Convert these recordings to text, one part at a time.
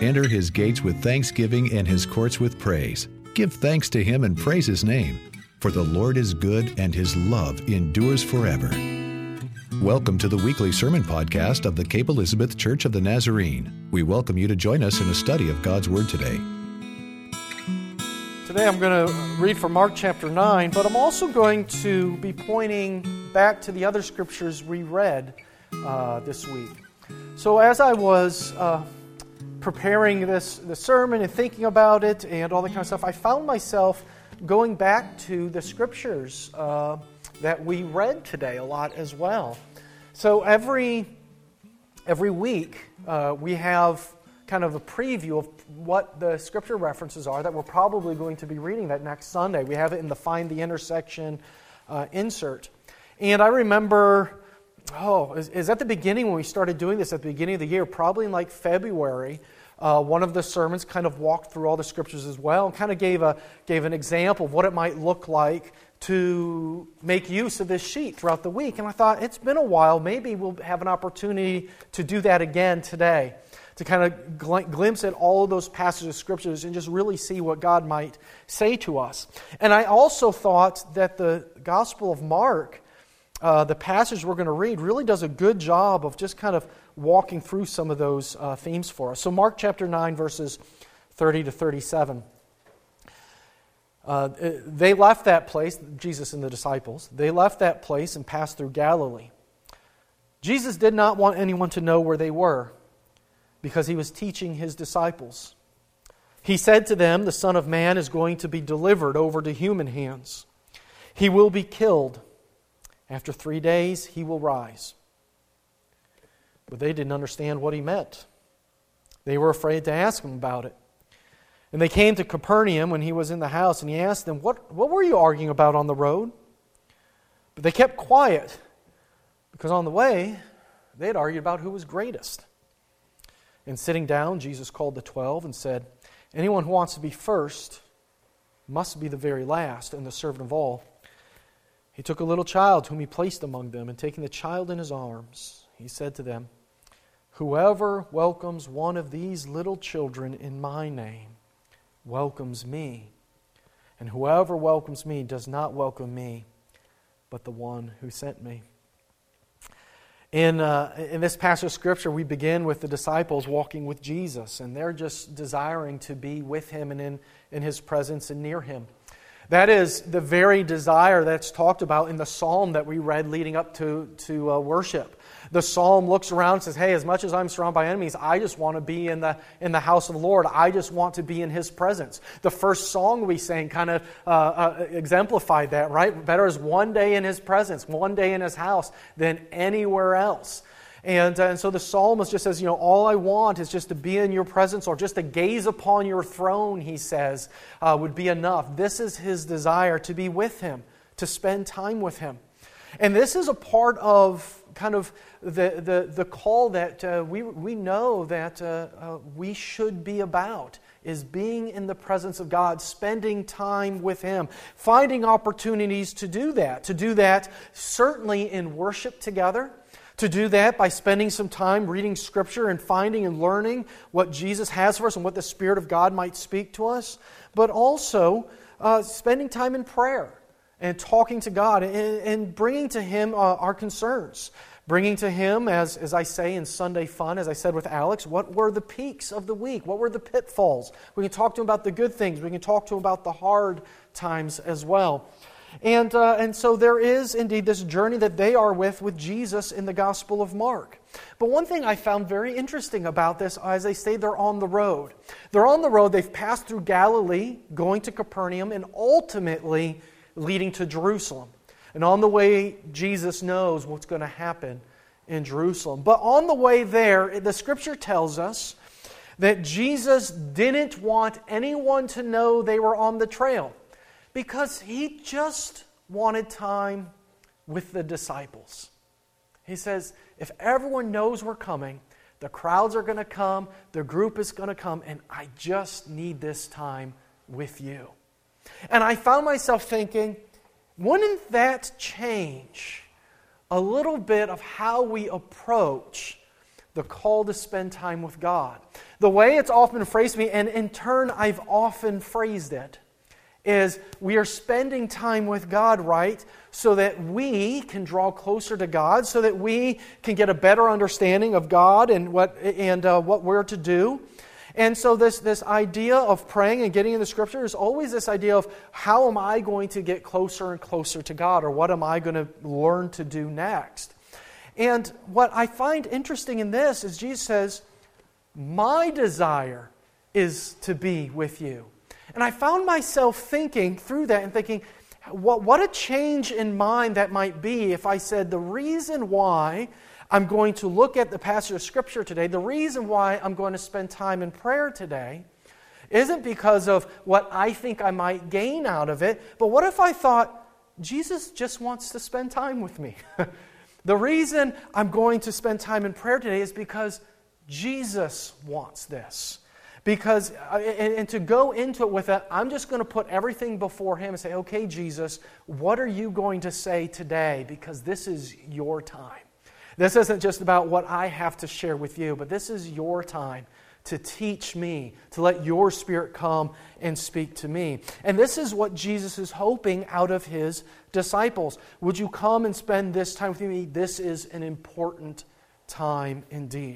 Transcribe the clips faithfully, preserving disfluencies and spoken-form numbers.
Enter His gates with thanksgiving and His courts with praise. Give thanks to Him and praise His name. For the Lord is good and His love endures forever. Welcome to the weekly sermon podcast of the Cape Elizabeth Church of the Nazarene. We welcome you to join us in a study of God's Word today. Today I'm going to read from Mark chapter nine, but I'm also going to be pointing back to the other scriptures we read uh, this week. So as I was uh, preparing this, this sermon and thinking about it and all that kind of stuff, I found myself going back to the scriptures uh, that we read today a lot as well. So every every week uh, we have kind of a preview of what the scripture references are that we're probably going to be reading that next Sunday. We have it in the Find the Intersection uh, insert. And I remember, oh, is, is at the beginning when we started doing this at the beginning of the year, probably in like February, uh, one of the sermons kind of walked through all the scriptures as well and kind of gave a gave an example of what it might look like to make use of this sheet throughout the week. And I thought, it's been a while, maybe we'll have an opportunity to do that again today, to kind of gl- glimpse at all of those passages of scriptures and just really see what God might say to us. And I also thought that the Gospel of Mark, uh, the passage we're going to read, really does a good job of just kind of walking through some of those uh, themes for us. So Mark chapter nine, verses thirty to thirty-seven. Uh, they left that place, Jesus and the disciples, they left that place and passed through Galilee. Jesus did not want anyone to know where they were, because He was teaching His disciples. He said to them, "The Son of Man is going to be delivered over to human hands. He will be killed. After three days, He will rise." But they didn't understand what He meant. They were afraid to ask Him about it. And they came to Capernaum when He was in the house, and He asked them, What, what were you arguing about on the road? But they kept quiet, because on the way, they had argued about who was greatest. And sitting down, Jesus called the twelve and said, "Anyone who wants to be first must be the very last and the servant of all." He took a little child whom He placed among them, and taking the child in His arms, He said to them, "Whoever welcomes one of these little children in My name welcomes Me. And whoever welcomes Me does not welcome Me, but the one who sent Me." In, uh, in this passage of Scripture, we begin with the disciples walking with Jesus, and they're just desiring to be with Him and in, in His presence and near Him. That is the very desire that's talked about in the psalm that we read leading up to, to uh, worship. The psalm looks around and says, hey, as much as I'm surrounded by enemies, I just want to be in the in the house of the Lord. I just want to be in His presence. The first song we sang kind of uh, uh, exemplified that, right? Better is one day in His presence, one day in His house than anywhere else. And, uh, and so the psalmist just says, you know, all I want is just to be in Your presence, or just to gaze upon Your throne, he says, uh, would be enough. This is his desire, to be with Him, to spend time with Him. And this is a part of kind of the the, the call that uh, we we know that uh, uh, we should be about, is being in the presence of God, spending time with Him, finding opportunities to do that. To do that certainly in worship together, to do that by spending some time reading Scripture and finding and learning what Jesus has for us and what the Spirit of God might speak to us, but also uh, spending time in prayer and talking to God and, and bringing to Him uh, our concerns. Bringing to Him, as, as I say in Sunday Fun, as I said with Alex, what were the peaks of the week? What were the pitfalls? We can talk to Him about the good things. We can talk to Him about the hard times as well. And uh, and so there is indeed this journey that they are with with Jesus in the Gospel of Mark. But one thing I found very interesting about this, as they say, they're on the road. They're on the road. They've passed through Galilee, going to Capernaum, and ultimately leading to Jerusalem. And on the way, Jesus knows what's going to happen in Jerusalem. But on the way there, the Scripture tells us that Jesus didn't want anyone to know they were on the trail, because He just wanted time with the disciples. He says, if everyone knows we're coming, the crowds are going to come, the group is going to come, and I just need this time with you. And I found myself thinking, wouldn't that change a little bit of how we approach the call to spend time with God. The way it's often been phrased to me, and in turn I've often phrased it, is we are spending time with God, right, so that we can draw closer to God, so that we can get a better understanding of God and what and uh, what we're to do. And so this, this idea of praying and getting in the Scripture is always this idea of how am I going to get closer and closer to God, or what am I going to learn to do next? And what I find interesting in this is Jesus says, my desire is to be with you. And I found myself thinking through that and thinking, what, what a change in mind that might be if I said the reason why I'm going to look at the passage of Scripture today, the reason why I'm going to spend time in prayer today, isn't because of what I think I might gain out of it, but what if I thought, Jesus just wants to spend time with me? The reason I'm going to spend time in prayer today is because Jesus wants this. Because, and, and to go into it with that, I'm just going to put everything before Him and say, okay, Jesus, what are you going to say today? Because this is your time. This isn't just about what I have to share with you, but this is your time to teach me, to let your Spirit come and speak to me. And this is what Jesus is hoping out of His disciples. Would you come and spend this time with me? This is an important time indeed.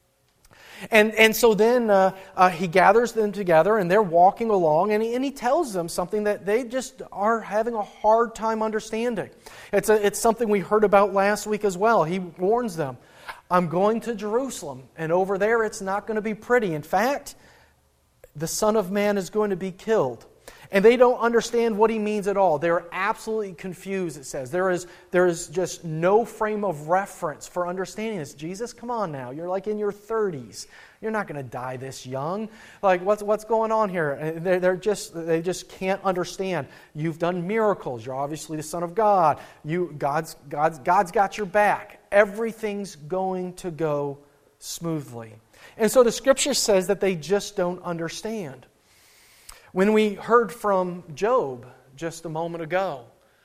And and so then uh, uh, He gathers them together, and they're walking along, and he, and he tells them something that they just are having a hard time understanding. It's a, it's something we heard about last week as well. He warns them, I'm going to Jerusalem, and over there it's not going to be pretty. In fact, the Son of Man is going to be killed. And they don't understand what He means at all. They're absolutely confused, it says. There is, there is just no frame of reference for understanding this. Jesus, come on now. You're like in your thirties. You're not going to die this young. Like, what's what's going on here? They're, they're just, they just can't understand. You've done miracles. You're obviously the Son of God. You, God's, God's, God's got your back. Everything's going to go smoothly. And so the Scripture says that they just don't understand. When we heard from Job just a moment ago,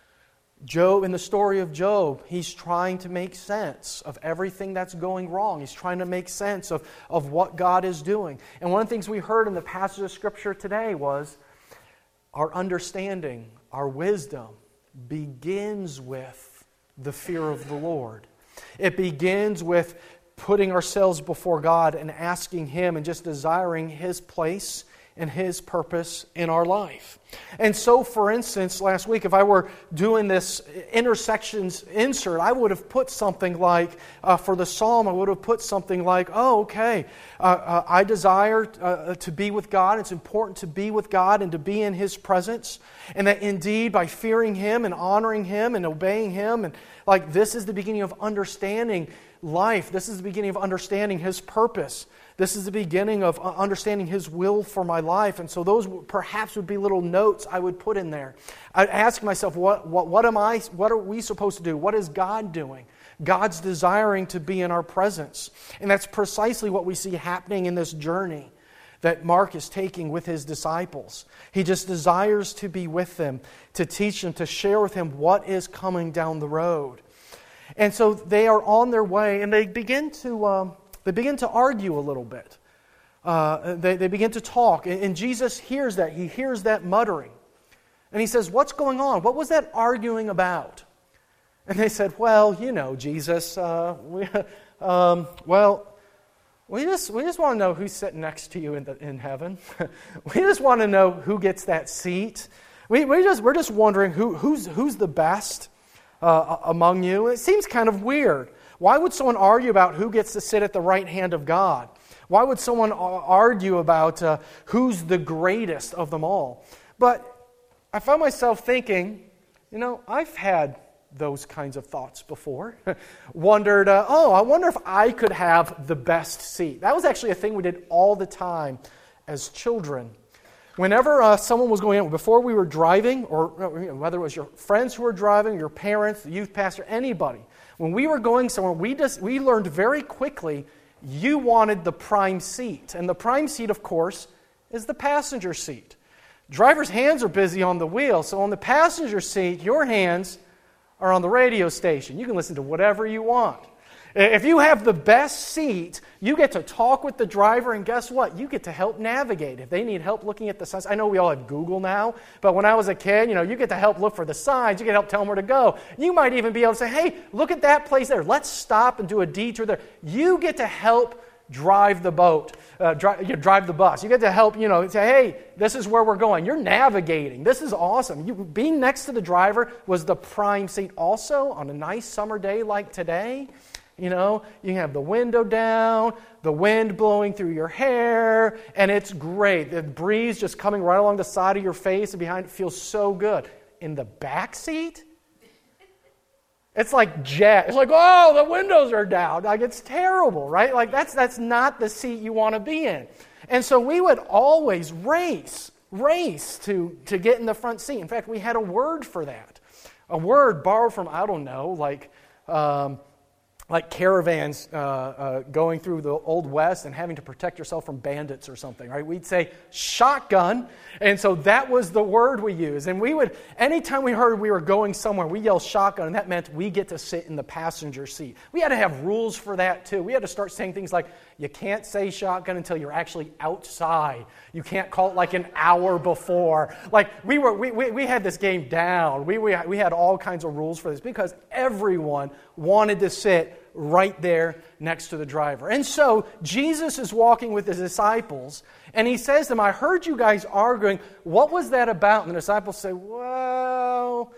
Job, in the story of Job, he's trying to make sense of everything that's going wrong. He's trying to make sense of, of what God is doing. And one of the things we heard in the passage of Scripture today was our understanding, our wisdom begins with the fear of the Lord. It begins with putting ourselves before God and asking Him and just desiring His place and His purpose in our life. And so, for instance, last week, if I were doing this intersections insert, I would have put something like, uh, for the psalm, I would have put something like, oh, okay, uh, uh, I desire uh, to be with God. It's important to be with God and to be in His presence. And that indeed, by fearing Him and honoring Him and obeying Him, and like this is the beginning of understanding life. This is the beginning of understanding His purpose. This is the beginning of understanding His will for my life. And so those perhaps would be little notes I would put in there. I'd ask myself, what, what, what am I, what are we supposed to do? What is God doing? God's desiring to be in our presence. And that's precisely what we see happening in this journey that Mark is taking with his disciples. He just desires to be with them, to teach them, to share with them what is coming down the road. And so they are on their way, and they begin to... Um, They begin to argue a little bit. Uh, they, they begin to talk. And, and Jesus hears that. He hears that muttering. And He says, what's going on? What was that arguing about? And they said, well, you know, Jesus, uh, we, um, well, we just we just want to know who's sitting next to you in, the, in heaven. We just want to know who gets that seat. We, we just, we're just wondering who, who's, who's the best uh, among you. It seems kind of weird. Why would someone argue about who gets to sit at the right hand of God? Why would someone argue about uh, who's the greatest of them all? But I found myself thinking, you know, I've had those kinds of thoughts before. Wondered, uh, oh, I wonder if I could have the best seat. That was actually a thing we did all the time as children. Whenever uh, someone was going out, before we were driving, or you know, whether it was your friends who were driving, your parents, the youth pastor, anybody, when we were going somewhere, we just we learned very quickly you wanted the prime seat. And the prime seat, of course, is the passenger seat. Driver's hands are busy on the wheel, so on the passenger seat, your hands are on the radio station. You can listen to whatever you want. If you have the best seat, you get to talk with the driver, and guess what? You get to help navigate. If they need help looking at the signs, I know we all have Google now, but when I was a kid, you know, you get to help look for the signs. You get to help tell them where to go. You might even be able to say, hey, look at that place there. Let's stop and do a detour there. You get to help drive the boat, uh, drive, you drive the bus. You get to help, you know, say, hey, this is where we're going. You're navigating. This is awesome. You, being next to the driver was the prime seat. Also, on a nice summer day like today, you know, you can have the window down, the wind blowing through your hair, and it's great. The breeze just coming right along the side of your face and behind it feels so good. In the back seat, it's like jet. It's like, oh, the windows are down. Like, it's terrible, right? Like, that's that's not the seat you want to be in. And so we would always race, race to, to get in the front seat. In fact, we had a word for that. A word borrowed from, I don't know, like... Um, like caravans uh, uh, going through the Old West and having to protect yourself from bandits or something, right? We'd say shotgun, and so that was the word we used. And we would, anytime we heard we were going somewhere, we yelled shotgun, and that meant we get to sit in the passenger seat. We had to have rules for that too. We had to start saying things like, you can't say shotgun until you're actually outside. You can't call it like an hour before. Like we were, we we, we had this game down. We, we we had all kinds of rules for this because everyone wanted to sit right there next to the driver. And so Jesus is walking with his disciples, and he says to them, I heard you guys arguing. What was that about? And the disciples say, well,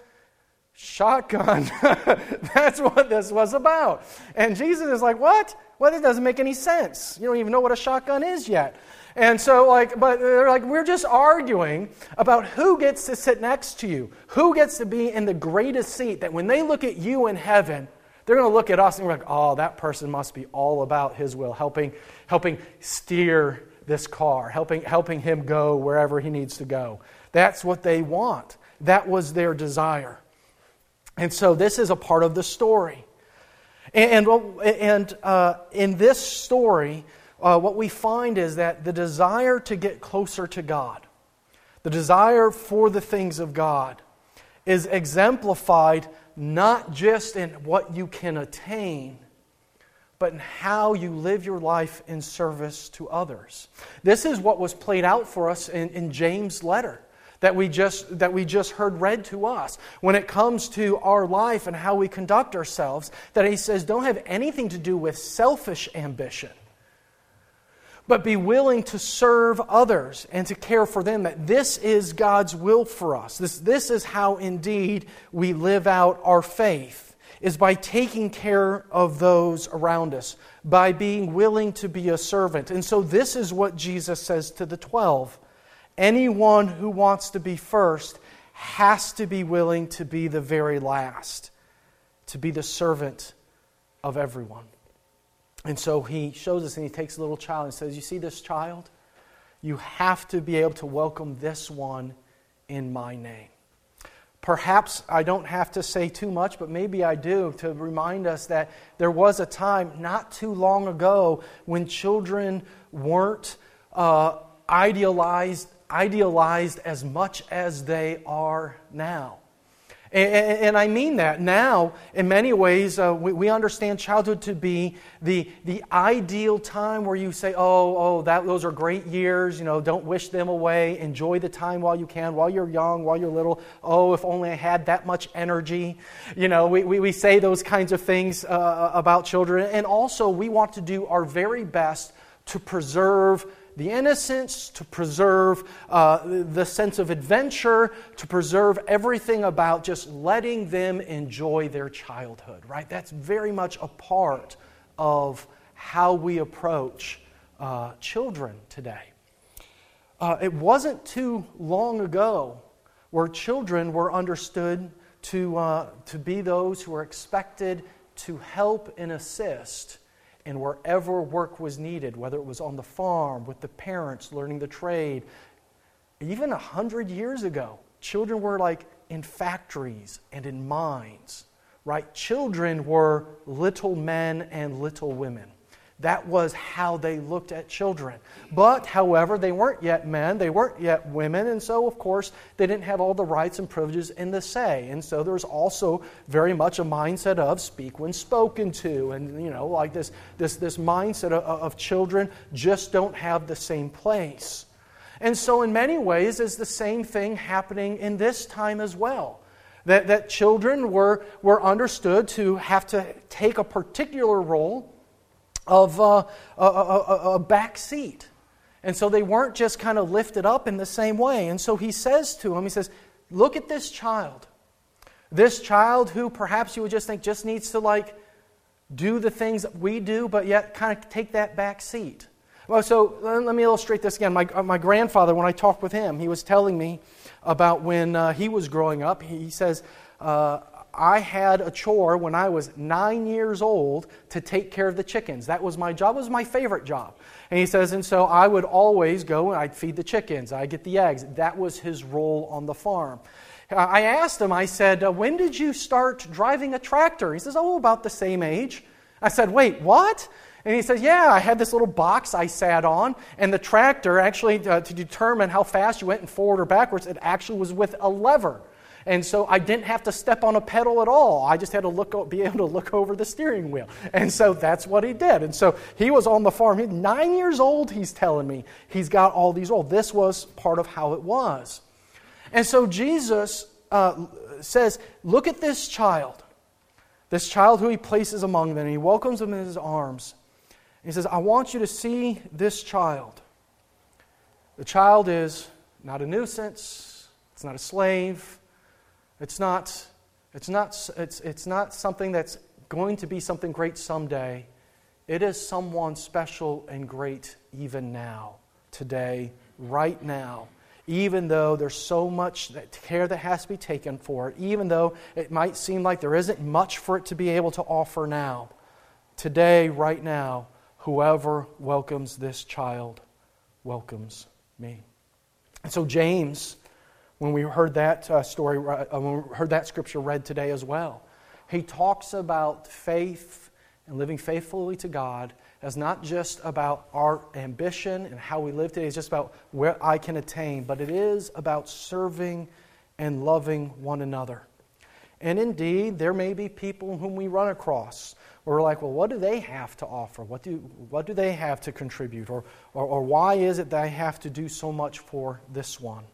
shotgun. That's what this was about. And Jesus is like, what? Well, it doesn't make any sense. You don't even know what a shotgun is yet. And so, like, but they're like, we're just arguing about who gets to sit next to you, who gets to be in the greatest seat, that when they look at you in heaven, they're going to look at us and we're like, oh, that person must be all about his will, helping helping steer this car, helping helping him go wherever he needs to go. That's what they want. That was their desire. And so this is a part of the story. And, and, and uh, in this story, uh, what we find is that the desire to get closer to God, the desire for the things of God, is exemplified not just in what you can attain, but in how you live your life in service to others. This is what was played out for us in, in James' letter that we just that we just heard read to us. When it comes to our life and how we conduct ourselves, that he says, don't have anything to do with selfish ambition, but be willing to serve others and to care for them. That this is God's will for us. This, this is how indeed we live out our faith, is by taking care of those around us, by being willing to be a servant. And so this is what Jesus says to the twelve. Anyone who wants to be first has to be willing to be the very last, to be the servant of everyone. And so he shows us, and he takes a little child and says, you see this child? You have to be able to welcome this one in my name. Perhaps I don't have to say too much, but maybe I do, to remind us that there was a time not too long ago when children weren't uh, idealized, idealized as much as they are now. And I mean that. Now, in many ways, uh, we, we understand childhood to be the the ideal time where you say, oh, oh, that those are great years, you know, don't wish them away. Enjoy the time while you can, while you're young, while you're little. Oh, if only I had that much energy. You know, we, we, we say those kinds of things uh, about children. And also, we want to do our very best to preserve the innocence, to preserve uh, the sense of adventure, to preserve everything about just letting them enjoy their childhood, right? That's very much a part of how we approach uh, children today. Uh, it wasn't too long ago where children were understood to, uh, to be those who are expected to help and assist and wherever work was needed, whether it was on the farm, with the parents, learning the trade. Even a hundred years ago, children were like in factories and in mines, right? Children were little men and little women. That was how they looked at children. But, however, they weren't yet men, they weren't yet women, and so, of course, they didn't have all the rights and privileges in the say. And so there was also very much a mindset of speak when spoken to. And, you know, like this, this, this mindset of, of children just don't have the same place. And so in many ways, it's the same thing happening in this time as well. That, that children were, were understood to have to take a particular role of uh, a, a, a back seat. And so they weren't just kind of lifted up in the same way. And so he says to him, he says, look at this child. This child who perhaps you would just think just needs to like do the things that we do, but yet kind of take that back seat. Well, so let me illustrate this again. My, my grandfather, when I talked with him, he was telling me about when uh, he was growing up. He says, uh, I had a chore when I was nine years old to take care of the chickens. That was my job. It was my favorite job. And he says, and so I would always go and I'd feed the chickens. I'd get the eggs. That was his role on the farm. I asked him, I said, when did you start driving a tractor? He says, oh, about the same age. I said, wait, what? And he says, yeah, I had this little box I sat on, and the tractor actually, uh, to determine how fast you went and forward or backwards, it actually was with a lever. And so I didn't have to step on a pedal at all. I just had to look, be able to look over the steering wheel. And so that's what he did. And so he was on the farm. He's nine years old, he's telling me. He's got all these roles. This was part of how it was. And so Jesus uh, says, look at this child. This child who he places among them. And he welcomes him in his arms. He says, I want you to see this child. The child is not a nuisance. It's not a slave. It's not, it's not, it's, it's not something that's going to be something great someday. It is someone special and great even now, today, right now. Even though there's so much care that has to be taken for it, even though it might seem like there isn't much for it to be able to offer now. Today, right now, whoever welcomes this child welcomes me. And so James, when we heard that uh, story, uh, when we heard that scripture read today as well, he talks about faith and living faithfully to God as not just about our ambition and how we live today. It's just about where I can attain, but it is about serving and loving one another. And indeed, there may be people whom we run across where we're like, well, what do they have to offer? What do what do they have to contribute? Or, or, or why is it that I have to do so much for this one?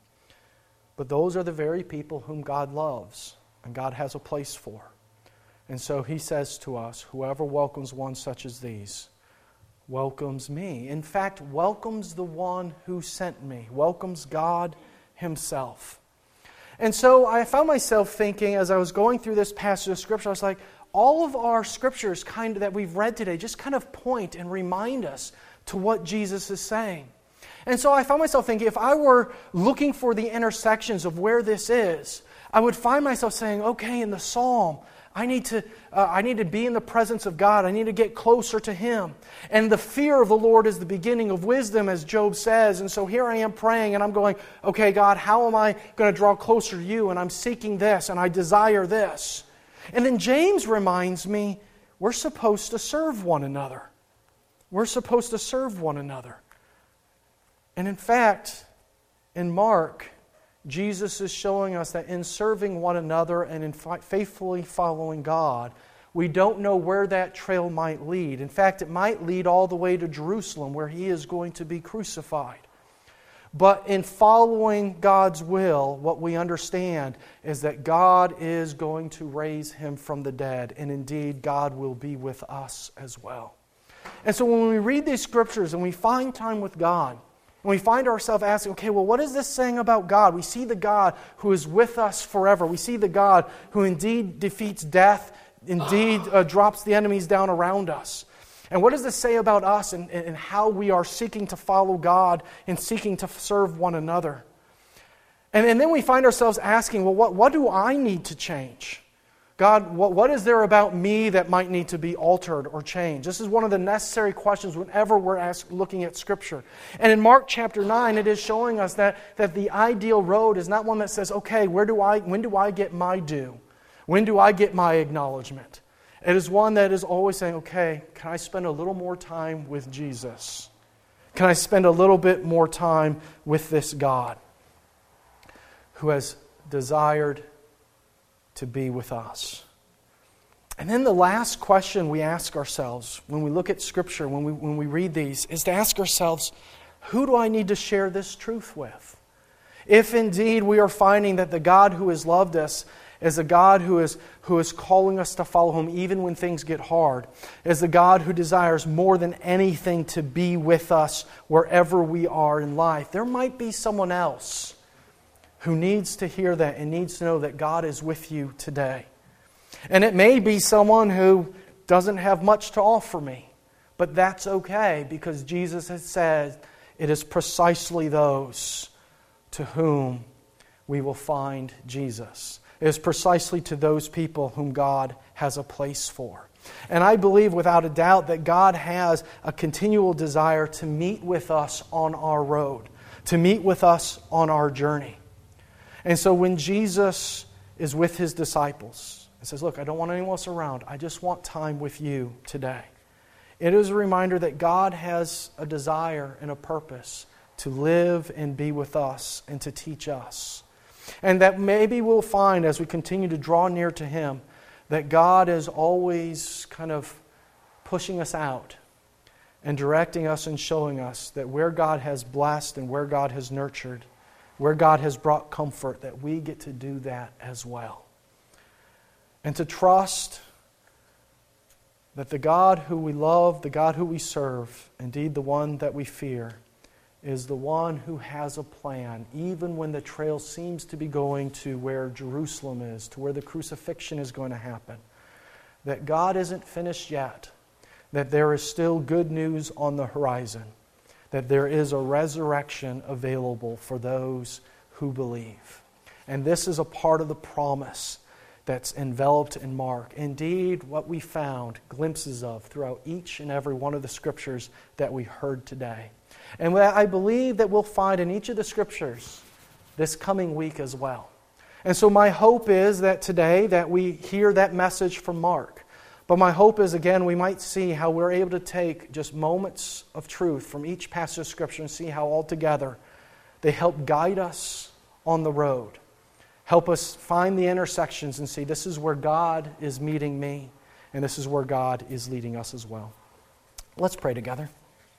But those are the very people whom God loves and God has a place for. And so he says to us, whoever welcomes one such as these welcomes me. In fact, welcomes the one who sent me, welcomes God himself. And so I found myself thinking as I was going through this passage of Scripture, I was like, all of our Scriptures kind of that we've read today just kind of point and remind us to what Jesus is saying. And so I found myself thinking, if I were looking for the intersections of where this is, I would find myself saying, okay, in the Psalm, I need to uh, I need to be in the presence of God. I need to get closer to Him. And the fear of the Lord is the beginning of wisdom, as Job says. And so here I am praying, and I'm going, okay, God, how am I going to draw closer to You? And I'm seeking this, and I desire this. And then James reminds me, we're supposed to serve one another. We're supposed to serve one another. And in fact, in Mark, Jesus is showing us that in serving one another and in faithfully following God, we don't know where that trail might lead. In fact, it might lead all the way to Jerusalem, where He is going to be crucified. But in following God's will, what we understand is that God is going to raise Him from the dead, and indeed, God will be with us as well. And so when we read these Scriptures and we find time with God, and we find ourselves asking, okay, well, what is this saying about God? We see the God who is with us forever. We see the God who indeed defeats death, indeed uh, drops the enemies down around us. And what does this say about us and, and how we are seeking to follow God and seeking to serve one another? And, and then we find ourselves asking, well, what, what do I need to change? God, what, what is there about me that might need to be altered or changed? This is one of the necessary questions whenever we're asked, looking at Scripture. And in Mark chapter nine, it is showing us that, that the ideal road is not one that says, okay, where do I, when do I get my due? When do I get my acknowledgement? It is one that is always saying, okay, can I spend a little more time with Jesus? Can I spend a little bit more time with this God who has desired to be with us? And then the last question we ask ourselves when we look at Scripture, when we, when we read these, is to ask ourselves, who do I need to share this truth with? If indeed we are finding that the God who has loved us is a God who is, who is calling us to follow Him even when things get hard, is a God who desires more than anything to be with us wherever we are in life, there might be someone else who needs to hear that and needs to know that God is with you today. And it may be someone who doesn't have much to offer me, but that's okay because Jesus has said it is precisely those to whom we will find Jesus. It is precisely to those people whom God has a place for. And I believe without a doubt that God has a continual desire to meet with us on our road, to meet with us on our journey. And so when Jesus is with His disciples and says, look, I don't want anyone else around. I just want time with you today. It is a reminder that God has a desire and a purpose to live and be with us and to teach us. And that maybe we'll find as we continue to draw near to Him that God is always kind of pushing us out and directing us and showing us that where God has blessed and where God has nurtured, where God has brought comfort, that we get to do that as well. And to trust that the God who we love, the God who we serve, indeed the one that we fear, is the one who has a plan, even when the trail seems to be going to where Jerusalem is, to where the crucifixion is going to happen. That God isn't finished yet, that there is still good news on the horizon, that there is a resurrection available for those who believe. And this is a part of the promise that's enveloped in Mark. Indeed, what we found glimpses of throughout each and every one of the Scriptures that we heard today. And I believe that we'll find in each of the Scriptures this coming week as well. And so my hope is that today that we hear that message from Mark. But my hope is, again, we might see how we're able to take just moments of truth from each passage of Scripture and see how altogether they help guide us on the road. Help us find the intersections and see this is where God is meeting me and this is where God is leading us as well. Let's pray together.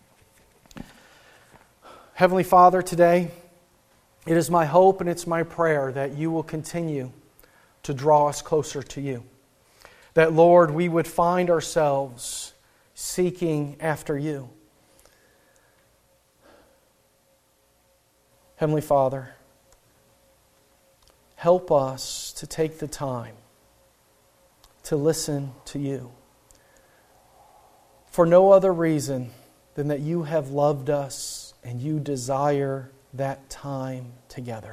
Heavenly Father, today it is my hope and it's my prayer that you will continue to draw us closer to you. That, Lord, we would find ourselves seeking after you. Heavenly Father, help us to take the time to listen to you. For no other reason than that you have loved us and you desire that time together.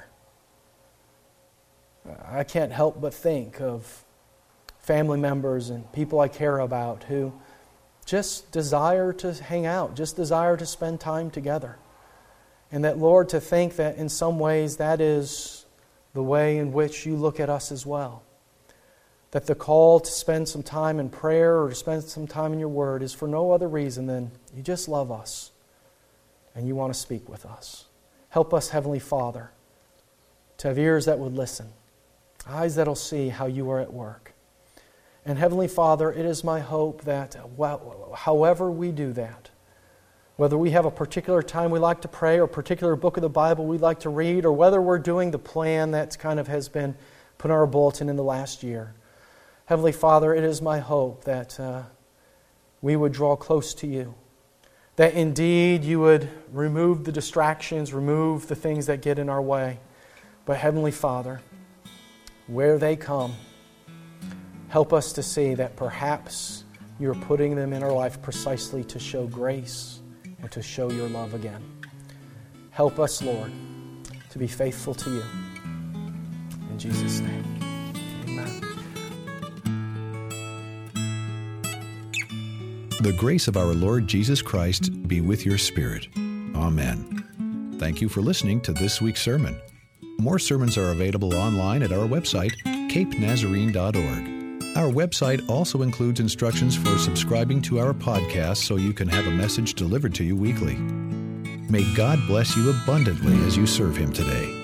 I can't help but think of family members and people I care about who just desire to hang out, just desire to spend time together. And that, Lord, to think that in some ways that is the way in which you look at us as well. That the call to spend some time in prayer or to spend some time in your Word is for no other reason than you just love us and you want to speak with us. Help us, Heavenly Father, to have ears that would listen, eyes that will see how you are at work. And Heavenly Father, it is my hope that however we do that, whether we have a particular time we like to pray or a particular book of the Bible we like to read, or whether we're doing the plan that kind of has been put on our bulletin in the last year, Heavenly Father, it is my hope that uh, we would draw close to you. That indeed you would remove the distractions, remove the things that get in our way. But Heavenly Father, where they come, help us to see that perhaps you're putting them in our life precisely to show grace and to show your love again. Help us, Lord, to be faithful to you. In Jesus' name, amen. The grace of our Lord Jesus Christ be with your spirit. Amen. Thank you for listening to this week's sermon. More sermons are available online at our website, cape nazarene dot org. Our website also includes instructions for subscribing to our podcast so you can have a message delivered to you weekly. May God bless you abundantly as you serve Him today.